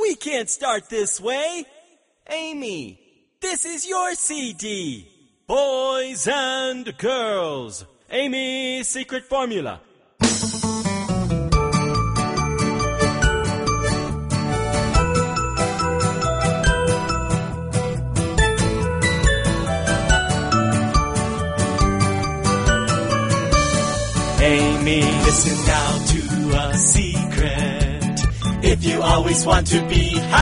We can't start this way. Amy, this is your CD. Boys and girls. Amy's secret formula. Amy, listen now to a secret. If you always want to be